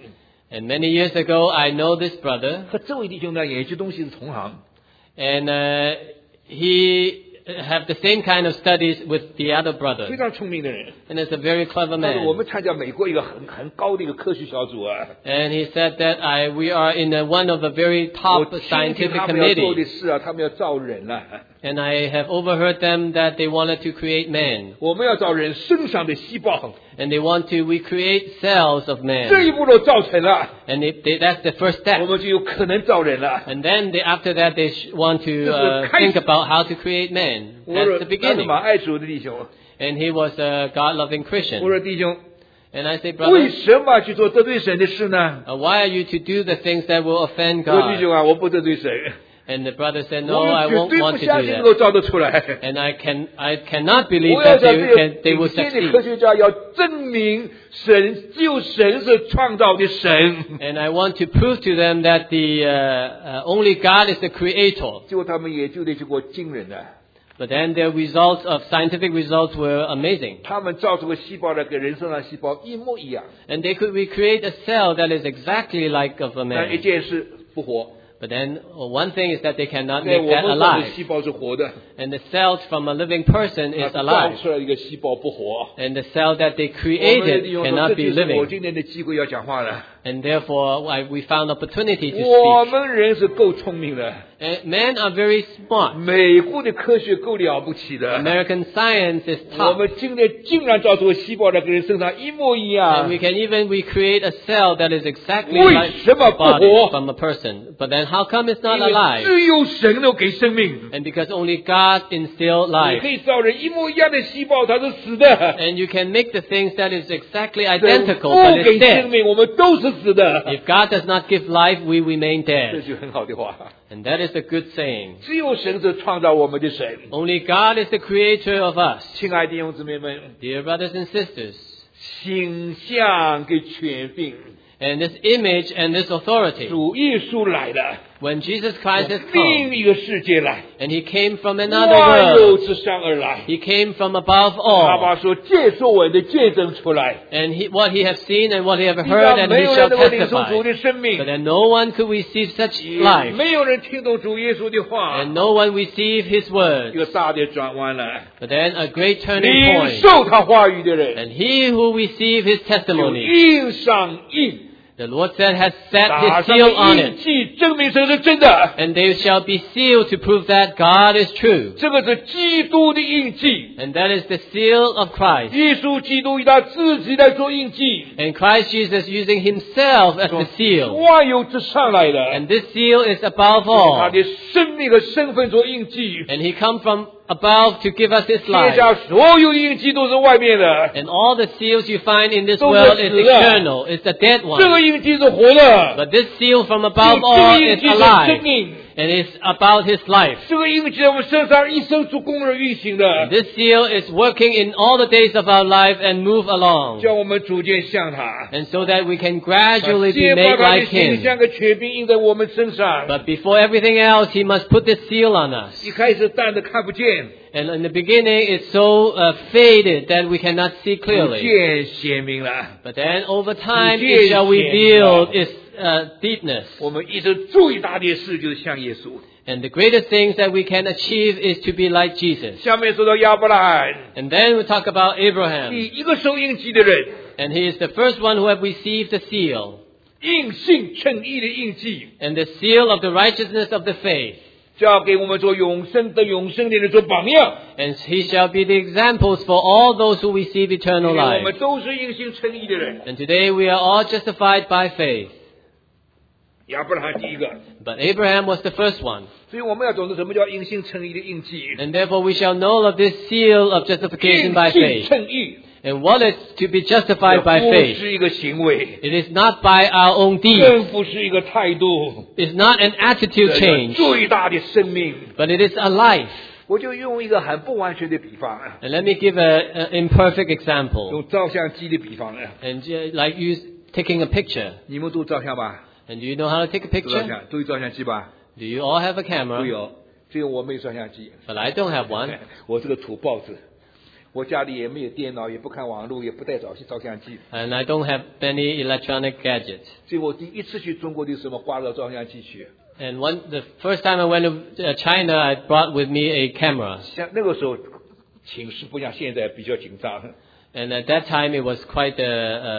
And many years ago, I know this brother. 和这位弟兄呢，研究东西是同行。 And uh, he have the same kind of studies with the other brother. 非常聪明的人。 And is a very clever 但是 man. 我们参加美国一个很很高的一个科学小组啊。 And he said that I we are in a, one of the very top 我听 scientific 他们要做的 committees. 事啊，他们要造人啊。 And I have overheard them that they wanted to create man. 我们要造人身上的细胞。 And they want to recreate cells of 这 man. 一步都造成了， And they, they, that's the first 我 step. 们就有可能造人了。 And then they, after that, they sh- want to uh, think about how to create man. 我 That's 说 the 那是 beginning. 马爱主的弟兄， And he was a God-loving 我 Christian. 说弟兄， And I say, 为 brother, 什么去做得罪神的事呢？ uh, why are you to do the things that will offend 我说弟 God? 兄啊，我不得罪神， And the brother said, 我 no, I 们绝 won't 对不 want to 相 do 信能 that. 够造得出来。 And I can, I cannot believe 我要 that 讲 they 这 can, 个 they will 顶尖的科 succeed. 学家要证明神，只有神是创造的神。 And I want to prove to them that the uh, uh, only God is the creator. 结果他们研究的结果惊人的， But then their results of scientific results were amazing. 他们造出个细胞呢，跟人身上细胞一模一样， And they could recreate a cell that is exactly like of a 但一 man. 件事不活。 But then uh, one thing is that they cannot 在 make 我 that 们上的 alive. 细胞是活的， And the cells from a living person 它 is 造 alive. 出来一个细胞不活。 And the cell that they 我们的 created 弟兄说， cannot 这 be 就是我 living. 今天的机会要讲话了。 And therefore, I, we found opportunity to 我 speak. 们人是够聪明的， And men are very smart. 美国的科学够了不起的。 American science is 我 top. 们今天竟然造出个细胞来跟人身上一模一 And 样 we，can even recreate a cell that is exactly 为 like 什么不 body 活？ from a person. But then how come it's not 因为 alive? 只有神能给生命。 And because only God instilled 你 life. 可以造人一模一样的细胞，它是死的。 And you can make the things that is exactly 神 identical, 不 but 给 it's 生 dead. 命，我们都是死的。 If God does not give life, we remain 这 dead. 是很好的话。 And that is a good saying. 只有神是创造我们的神。 Only God is the creator of us. 亲爱的弟兄姊妹们， Dear brothers and sisters, 形象跟权柄， and this image and this authority, 主耶稣来了， when Jesus Christ has 另 come, 一个世界来， and he came from another 万有 world, 之上而来。 he came from above 他 all, 把所见所闻的见证出来， and he, what he have seen and what he have 地 heard, 上 and 没 he 有 shall 人能够领受主 testify. 的生命 But，then no one could receive such 也 life, 没有人听懂主耶稣的话。 and no one receive his 一 word. 个大的转弯了， But then a great turning 领 point, 受他话语的人， and he who receive his 就 testimony, 印上印， the Lord said, has set 打 his 上 seal on 印 it. 记，证明神是真的。 And they shall be sealed to prove that God is true. 这个是基督的印记， And that is the seal of Christ. 耶稣基督以他自己来做印记， And Christ Jesus using himself as the seal. 万有之上来的， And this seal is above 他 all. 的生命和身份做印记。 And he come from above to give us his 天 life. 下所有印记都是外面的， And all the seals you find in this 都是 world is 死的。 external. It's the dead 这个 one. 印记是活的， But this seal from 就 above 这 all 个印 is 记是生 alive. 命。 And it's about his life. 这个印记在我们身上一生做工而运行的， This seal is working in all the days of our life and move along. 叫我们逐渐像他。 And so that we can gradually be 先把 made 他的 like 形 him. 象跟权柄印在我们身上。 But before everything else, he must put this seal on us. 一开始淡的看不见， And in the beginning, it's so uh, faded that we cannot see 逐 clearly. 渐显明了。 But then over time, 逐渐 it shall 显明。 reveal its uh, deepness. 我们一生最大的事就是像耶稣。 And the greatest things that we can achieve is to be like Jesus. 下面说到亚伯拉罕， And then we talk about 第 Abraham. 一个受印记的人， And he is the first one who have received the seal. 因信称义的印记， And the seal of the righteousness of the faith. 交给我们做永生的永生的人做榜样。 And he shall be the examples for all those who receive 因 eternal 为我 life. 们都是因信称义的人。 And today we are all justified by faith. 亚伯拉罕第一个， But Abraham was the first one. 所以我们要懂得什么叫因信称义的印记。 And therefore we shall know of this seal of justification by 因信 faith. 称义， And what is to be justified by 不 faith? 是一个行为， It is not by our own deeds. 更不是一个态度， It's not an attitude 这是 change. 最大的生命。 But it is a life. 我就用一个很不完全的比方啊， And let me give an imperfect example. 用照相机的比方啊， And uh, like you taking a picture. 你们都照相吧？ And do you know how to take a 都照 picture? 相，都有照相机吧？ Do you all have a 都 camera? 有，只有我没有照相机。 But I don't have one. 我是个土包子， 我家里也没有电脑，也不看网络，也不带照照相机。 And I don't have many electronic gadgets. 所以我第一次去中国的时候，挂了照相机去。 And one, the first time I went to China, I brought with me a camera. 像那个时候，情势不像现在比较紧张。 And at that time, it was quite a,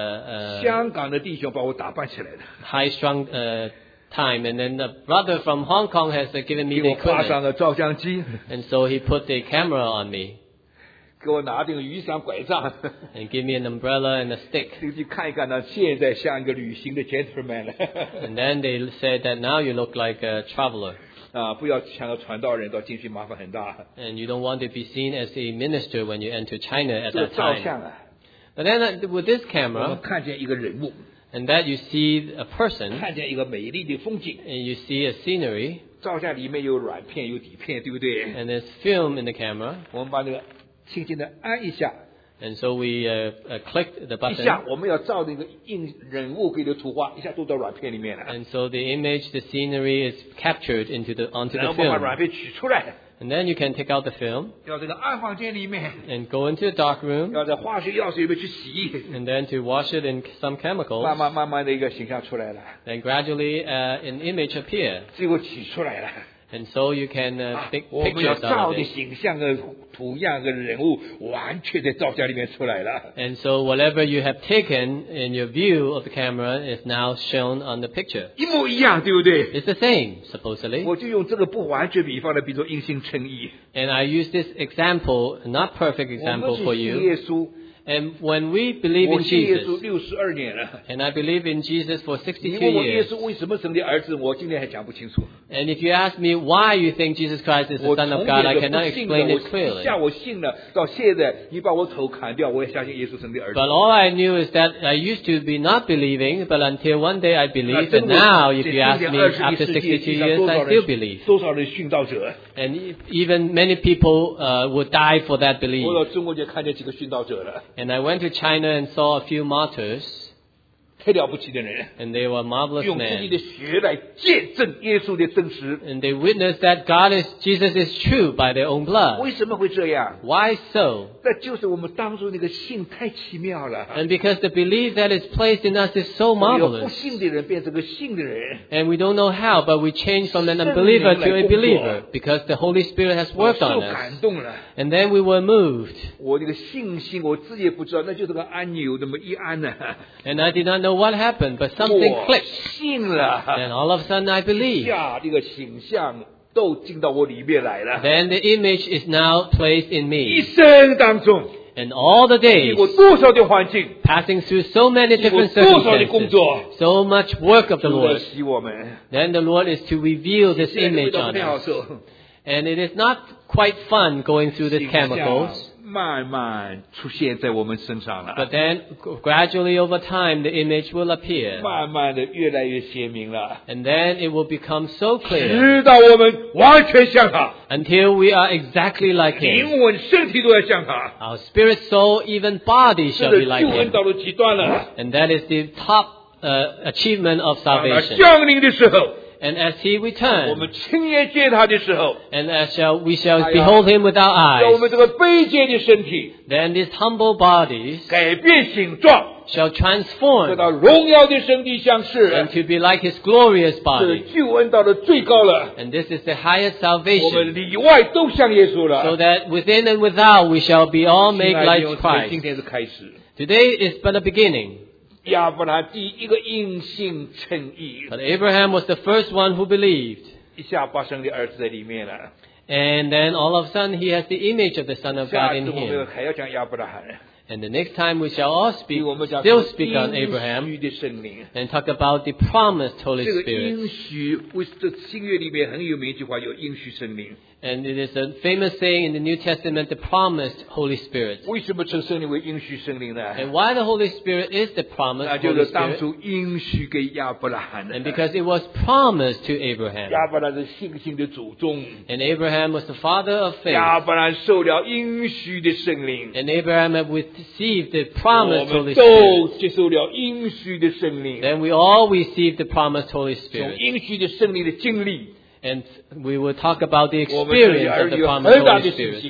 a, a 香港的弟兄把我打扮起来的。 high-strung uh, time. And then the brother from Hong Kong has uh, given me 给 the 我挂上 equipment. 了照相机， And so he put the camera on me 给我拿这个雨伞拐杖， and give me an umbrella and a stick. 这个去看一看呢，现在像一个旅行的 gentleman 了。 And then they said that now you look like a traveler. 啊，不要像个传道人，到进去麻烦很大。 And you don't want to be seen as a minister when you enter China at 这个 that 照 time. 相啊， But then uh, with this 我们 camera, 看见一个人物， and that you see a person, 看见一个美丽的风景。 and you see a scenery, 照相里面有软片，有底片，对不对？ and there's film in the camera. 我们把那个轻轻的按一下， And so we uh, uh, clicked the 一下 button. 我们要照那个印人物给的图画，一下都到软片里面了。 And so the image, the scenery is captured into the, onto 然 the 后把 film. 软片取出来， And then you can take out the film 要这个暗房间里面， and go into the dark room 要在化学药水里面去洗， and then to wash it in some 慢 chemicals. 慢慢慢的一个形象出来了， Then gradually uh, an image appears. 最后取出来了。 And so you can uh, 啊 take 我们要 pictures 照 out of 的 it. 形象的图样跟人物，完全在照相里面出来了。 And so whatever you have taken in your view of the camera is now shown on the picture. 一模一样，对不对？ It's the same, supposedly. 我就用这个不完全比方的，比如说因信称义。 And I use this example, not perfect 我 example 们 for 是信 you. 耶稣， And when we believe 我 in 信耶稣 Jesus, 六十二年了。 and I believe in Jesus for 你 sixty-two 问我耶 years, 稣为什么生的儿子，我今天还讲不清楚。 and if you ask me why you think Jesus Christ is the 我 Son 从 of God, I 前 cannot 的不信 explain 的， it 我 clearly. 一下我信了，到现在你把我头砍掉，我也相信耶稣生的儿子。 But all I knew is that I used to be not believing, but until one day I 那 believed, 真 and 的 now if 在 you ask 今 me 天二十一 after 世纪， sixty-two 地上 years, 多少 I still 人 believe. 多少人殉道者？ And e- even many people uh, would die for that 我 belief. 到中国就看见几个殉道者了， And I went to China and saw a few martyrs, 太了不起的人， and they were marvelous 用自己 men. 的血来见证耶稣的真实。 And they witnessed that God is, Jesus is true by their own blood. 为什么会这样？ Why so? 那就是我们当初那个信太奇妙了。 And because the belief that is placed in us is so 有不 marvelous. 信的人变成个信的人， And we don't know how, but we change from an unbeliever to a believer because the Holy Spirit has 我 worked 受 on 感 us. 动了。 And then we were moved. 我那个信心，我自己也不知道，那就是个按钮那么一按呢、 And I did not know what happened, but something 我 clicked. 信了。 And all of a sudden I believed. 下这个形象都进到我里面来了。 Then the image is now placed in 一 me. 生当中， And all the 经 days, 过多少的环境， passing through so many 经过 different 多少的工 circumstances, 作， so much work of the 主在 Lord, 洗我们。 then the Lord is to reveal this 现在这味 image 道不 on 太好 us. 受， And it is not quite fun going through the 形象 chemicals. 慢慢出现在我们身上了， But then gradually over time the image will appear. 慢慢的越来越鲜明了， And then it will become so clear 直到我们完全像他， until we are exactly like Him. 灵魂、身体都要像他。 Our spirit, soul, even body 这 shall 个 be like 救恩 Him. 到了极端了。 And that is the top uh, achievement of 当他 salvation. 降临的时候， And as He 我 returns, 们亲眼见他的时候， and as shall we shall 哎呀， behold Him with our 让我 eyes, 们这个卑贱的身体 then these humble bodies 改变形状， shall 得 transform 到荣耀的身体相似。 and to be like His glorious 这 body. 救恩到了最高了， And this is the highest 我们 salvation, 里外都像耶稣 so 了。 that within and without we shall be all 亲 made 爱的弟 like 兄姊妹，今 Christ. 天是开始。 Today is but a beginning. 亚伯拉罕第一个因信称义， But Abraham was the first one who believed. 一下把生的儿子在里面了。 And then all of a sudden he has the image of the Son of 下 God 次 in 我们 him. 还要讲亚伯拉罕， And the next time we shall all 比 speak, 我们讲 still speak on 应 Abraham 许的圣灵。 and talk about the promised Holy 这个 Spirit. 应许，为这新约里面很有名一句话，有应许圣灵。 And it is a famous saying in the New Testament, the promised Holy Spirit. 为什么称圣灵为应许圣灵呢？ And why the Holy Spirit is the 那 promised 就 Holy 是当 Spirit? 初应许给亚伯拉罕的。 And because it was promised to Abraham. 亚伯拉罕是信心的祖宗， And Abraham was the father of faith. 亚伯拉罕受了应许的圣灵， And Abraham had received the 我 promised 们 Holy 都 Spirit. 接受了应许的圣灵。 Then we all received the promised Holy 从 Spirit. 应许的圣灵的经历， And we will talk about the 我们这些 experience 儿 of the 女有 promised 很大 Holy 的信 Spirit. 心。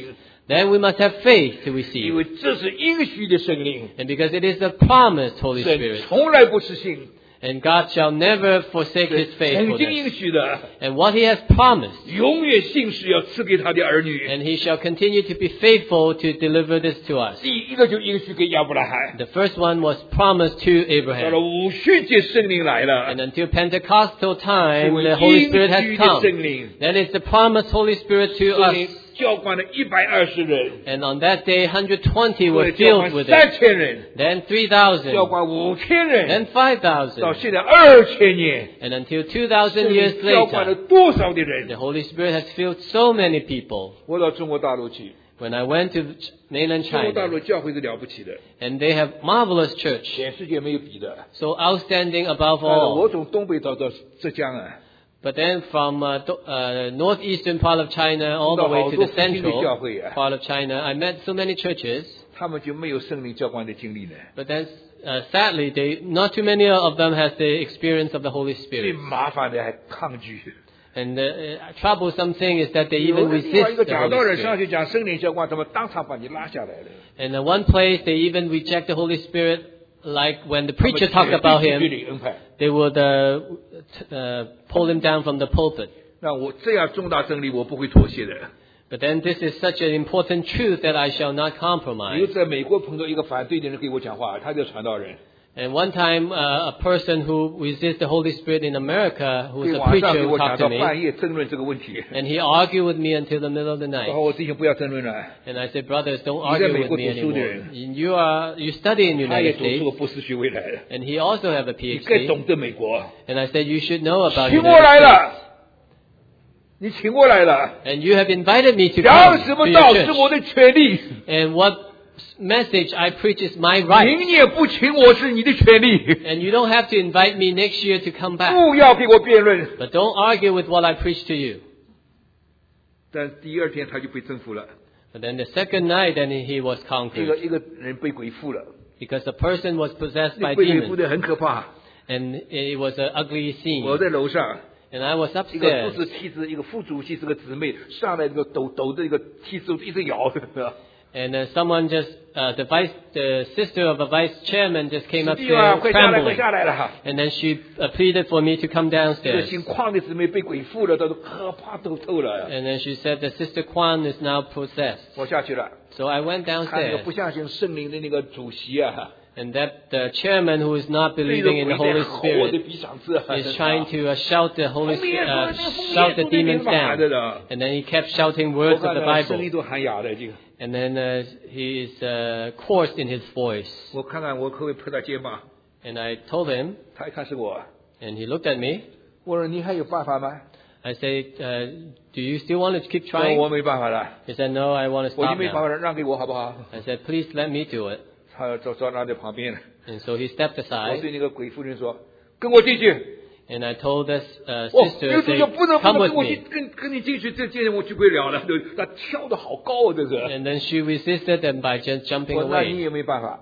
then we must have faith to 因 receive. 为这是应许的圣灵， And because it is the promised Holy 神 Spirit. 从来不失信， And God shall never forsake 神 His 曾经 faithfulness. 应许的， And what He has promised, 永远信实要赐给他的儿女。 and He shall continue to be faithful to deliver this to us. 第一个就应许给亚伯拉罕， The first one was promised to 到了 Abraham. 五旬节圣灵来了 And，until Pentecostal 成 time, 为 the Holy 应 Spirit has 许的 come. 圣灵， Then it's the promised Holy Spirit to 圣灵 us. 浇灌了一百二十人， And on that day, one hundred twenty 后 were 来浇 filled 灌 with 三 it. 千人， Then three thousand. 浇灌五千人， Then five 到 thousand. 现在二千年， And until two 圣 thousand 灵 years 浇灌了 later, 多少的 the 人？ Holy Spirit has filled so many people. 我到中国大陆去， When I went to mainland 中国大 China, 陆教会是了不起的， and they have marvelous church, 全世界没有比的。 so outstanding above 但是我 all. 从东北到到浙江啊， But then from uh, do- uh, northeastern part of China all the way to the central part of China, I met so many churches. 他们就没有圣灵浇灌的经历呢。 But then, uh, sadly, they not too many of them has the experience of the Holy 最 Spirit. 麻烦的还抗拒。 And the uh, troublesome thing is that they 有 even 的地方一 resist 个 the 讲道 Holy 人上 Spirit. 去讲圣灵浇灌，他们当场把你拉下来了。 And in one place, they even reject the Holy Spirit. Like when the preacher talked about 绝 him, 对恩派。 they would uh, t- uh, pull him down from the pulpit. 那我这样重大真理，我不会妥协的。 But then this is such an important truth that I shall not 比 compromise. 如在美国碰到一个反对的人给我讲话，他就传道人， And one time, uh, a person who resists the Holy Spirit in America, who 可以 is a 晚上 preacher, 给 who 我讲 talked 到 to me, 半夜争论这个问题。 and he argued with me until the middle of the 然 night. 后我弟兄不要争论了， And I said, brothers, don't 你在 argue 美 with 国 me 读书的 anymore. 人， You are, you study in the 他也 United 读出 States, 个博士学位来了， and he also have a 你该 PhD. 懂得美国。 And I said, you should know about 请我来 United States. 了，你请我来了， And you have invited me to 讲 come 什 to 么 your 道是我 church. 的权利， And what message I preach is my right. 明年不请我是你的权利， And you don't have to invite me next year to come back. 不要给我辩论。 But don't argue with what I preach to you. 但第二天他就被征服了， But then the second night, then he was 一个 conquered. 一个人被鬼附了， Because the person was possessed 那 by 被鬼附 demons. 的很可怕。 And it was an ugly 我 scene. 在楼上， And I was 一个 upstairs. 副梯子，一个副主席是个姊妹，上来这个抖抖的一个梯子一直摇， And uh, someone just, uh, the vice, the sister of a vice chairman just came 弟兄啊， upstairs 快下来，快 trembling. 下来了！ And then she uh, pleaded for me to come 这个 downstairs. 姓邝的姊妹被鬼附了，她都可怕透透了。 And then she said that Sister Kwan is now possessed. 我下去了， So I went 看那个 downstairs. 不相信圣灵的那个主席啊， And that the chairman who is not 对着 believing in 鬼 the 在 Holy 吼我的 Spirit 鼻嗓子啊， is trying to uh, shout the Holy 封面 uh, 封面封面 shout the 封面 demons 明码 down. 的了。 And then he kept shouting 我 words of 看 the 到声音 Bible. 都喊哑的，这个 And then uh, he is uh, coarse in his voice. 我看看我可不可以拍他肩膀， And I told him, 他一看是我， and he looked at me. 我说你还有办法吗？ I said, uh, do you still want to keep 我说 trying? 我没办法了， He said, no, I want to 我就 stop 没办 now. 法了，让给我好不好？ I said, please let me do it. 他坐坐那在旁边了， And so he stepped 我 aside. 对那个鬼妇人说：“跟我进去。” And I told this uh, 哦， sister, 有主 say, 说不能不 come 能 with 跟我进 me. 跟跟你进去，这这我就不了了。他跳的好高啊，这是。 And then she resisted them by just jumping 我说那你 away. 也没办法。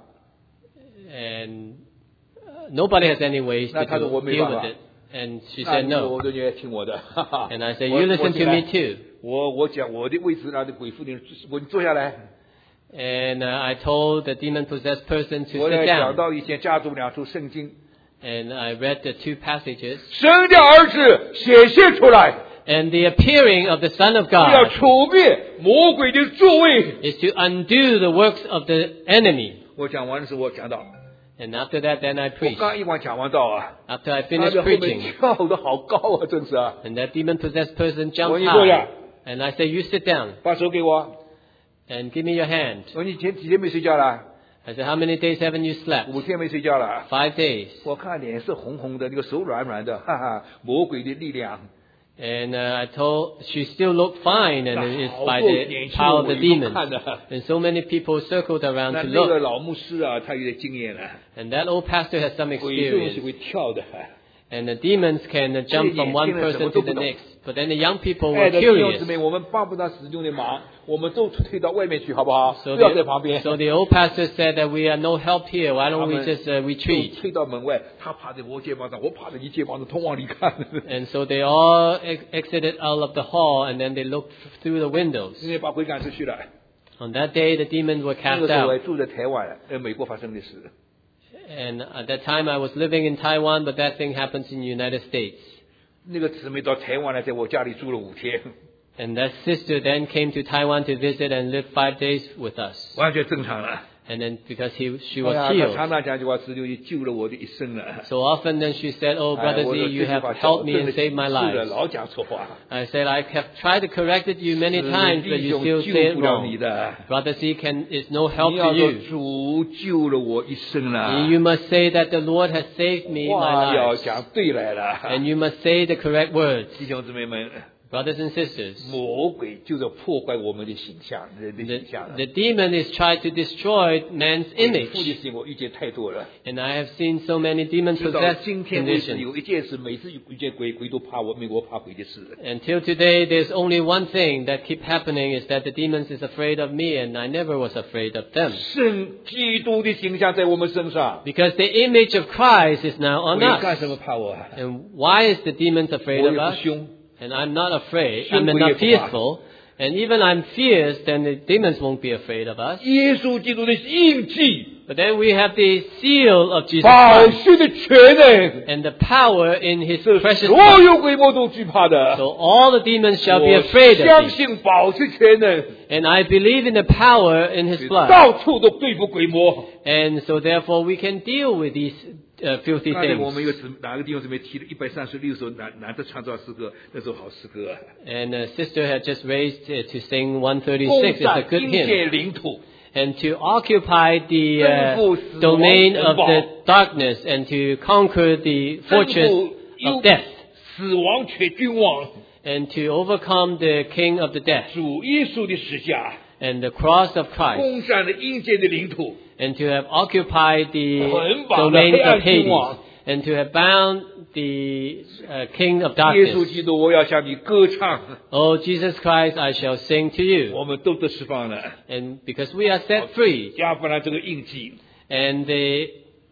And uh, nobody has any ways to 那他说 do, 我没 deal 办 with 法。 it. And she 那 said 你 no. 我说你也听我的。哈哈 And I said, 我 you 我 listen 进 to 来 me too. 我我讲我的位置，那的鬼妇人，我坐下来。 And uh, I told the demon-possessed person to 我 sit 来讲 down. 到以前家中两处圣经， And I read the two passages. 神的儿子显现出来， And the appearing of the Son of 要 God 除灭魔鬼的作为。 is to undo the works of the enemy. 我讲完的时候，我讲到， And after that, then I 我 preached. 刚一晚讲完道啊， After I 他 finished 在后面 preaching, 跳的好高啊，真是啊！ and that demon-possessed person 我 jumped 说你坐下， high. And I said, you sit down 把手给我。 and give me your hand. 我说你前几天没睡觉了？ I said, how many days haven't you slept? 五天没睡觉了。 Five days. 我看脸色红红的，那个手软软的，哈哈，魔鬼的力量。 And uh, I told, she still looked fine, and it's 好 by 多 the 年轻 power 的 of the 鬼都 demons. 看的。 And so many people circled around 那 to 那个 look. 老牧师啊，他有点经验了， And that old pastor has some 鬼这东西 experience. 会跳的。 And the demons can uh, jump from one person to the next. But then the young people 爱 were 的弟兄姊 curious. 妹，我们帮不上使用的忙，我们都退到外面去，好不好？ So 不要在旁 the, 边。 so the old pastor said that we are no help here. Why don't we 他们 just uh, 都 retreat? 退到门外，他趴在我肩膀上，我趴在你肩膀上，通往里看。 And so they all ex- exited out of the hall, and then they looked through the windows. 今天把鬼赶出去了， On that day, the demons were 那 cast 个时候我还 out. 住在台湾，呃，美国发生的事。 And at that time, I was living in Taiwan, but that thing happens in the United States. 那个姊妹到台湾来，在我家里住了五天， And that sister then came to Taiwan to visit and live five days with us. 完全正常了。 And then because he, she 哎 was 呀，她 healed. 常常讲一句话，是就救了我的一生了。 So often then she said, oh, 哎 Brother 我 Z, 说 you 这句 have 话 helped 真 me 的 and saved my 是的， life. 老讲错话。 I said, I have tried to correct it you many 是 times, but 弟 you 兄 still 救 say it 不了你 wrong. 的。 Brother Z can, is no help 你 to 要说 you. 主救了我一生了， You must say that the Lord has saved me my 话要 life. 讲对来了。 And you must say the correct words. 弟兄姊妹们， Brothers and sisters, 魔鬼就是破坏我们的形象，人的 the, 形象。 the demon is trying to destroy man's 父的 image. 事情我遇见太多了。 And I have seen so many 直到 demon-possessed 今天为止， conditions. 有一件事，每次遇见鬼，鬼都怕我，美国怕鬼的事。 Until today, there's only one thing that keeps happening is that the demons is afraid of me, and I never was afraid of them. 圣基督的形象在我们身上， Because the image of Christ is now on 鬼干 us. 什么怕我？ And why is the demons afraid 我 of 也不 us? 凶， And I'm not afraid. 凶 I'm 鬼也 not 不怕。 fearful. And even I'm fierce, then the demons won't be afraid of us. 耶稣基督的印记， But then we have the seal of Jesus 宝 Christ 血的权能， and the power in His 是 precious 所 blood. 有鬼魔都惧怕的。 So all the demons shall be 我 afraid 相 of Him. 信宝血权能， And I believe in the power in His blood. 到处都对付鬼魔。 And so therefore we can deal with these uh, filthy 刚才我 things. 们有姊哪个地方姊妹提了一百三十六首难难得创造诗歌，那首好诗歌。 And a sister had just raised uh, to sing one 攻 thirty-six. It's a 占 good 阴 hymn. 界领土， And to occupy the 征服 uh, 死亡 domain 城 of 堡 the darkness and to conquer the 征 fortress 服 of death 死亡却君王， and to overcome the king of the death 主耶稣的十架， and the cross of Christ 攻占了阴界的领土。 and to have occupied the 捆绑了 domains 黑暗 of 君 Hades 王。 and to have bound the uh, king of 耶稣 darkness. 基督，我要向你歌唱， Oh, Jesus Christ, I shall sing to you. 我们都得释放了。 And because we are set free 加弗兰这个印记， and the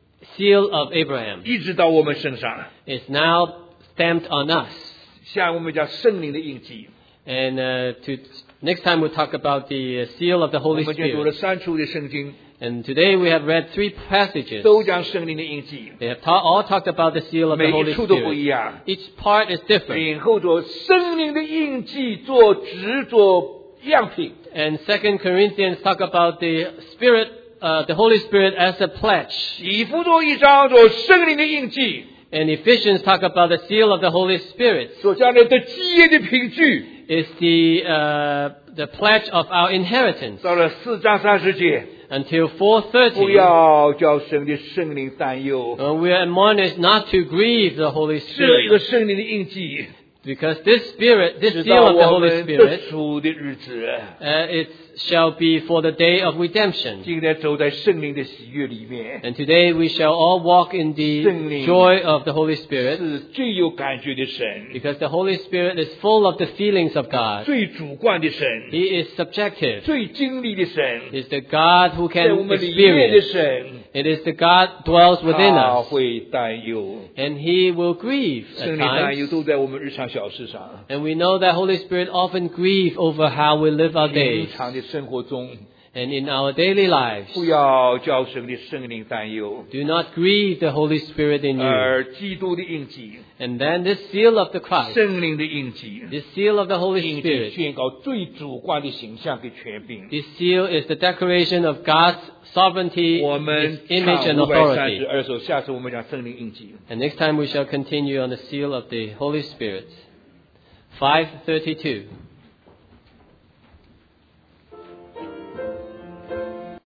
seal of Abraham 一直到我们身上， is now stamped on us. 像我们讲圣灵的印记。 And uh, to next time we'll talk about the uh, seal of the 我 Holy 们今天读了 Spirit. 三处的圣经， And today we have read three passages. 都讲圣灵的印记， They have ta- all talked about the seal of the 每 Holy 一处都不一 Spirit. 样。 Each part is different. 领后做圣灵的印记做纸做样品， And Second Corinthians talk about the Spirit, uh, the Holy Spirit as a pledge. 以弗所一章做圣灵的印记， And Ephesians talk about the seal of the Holy Spirit. 所将来的基业的凭据。 Is the uh, the pledge of our inheritance. 到了四章三十节， Until four 不 thirty, 要叫神的圣灵担忧， uh, we are admonished not to grieve the Holy 这一 Spirit. 个圣灵的印记， Because this Spirit, this 直 seal 到 of the 我 Holy 们 Spirit, 得赎的日子。 uh, it shall be for the day of redemption. 今天走在圣灵的喜悦里面， And today we shall all walk in the 圣灵 joy of the Holy Spirit. 是最有感觉的神， Because the Holy Spirit is full of the feelings of God. 最主观的神， He is subjective. 最经历的神， He is the God who 在我 can 们里面的 experience. 神， It is the God dwells within 他 us. 会担忧。 And He will grieve 圣 at 灵担忧 times. 都在我们日常小事上， And we know that Holy Spirit often grieve over how we live our 平 days. 常的生活中， And in our daily lives, 不要叫神的圣灵担忧， do not grieve the Holy Spirit in you. 而基督的印记， And then this seal of the Christ, 圣灵的印记， this seal of the Holy 印记 Spirit, 宣告最主观的形象给权柄。 this seal is the declaration of God's sovereignty, 我们 His image 唱 and 五百三 authority. 十二首，下次我们讲圣灵印记。 And next time we shall continue on the seal of the Holy Spirit. five thirty-two.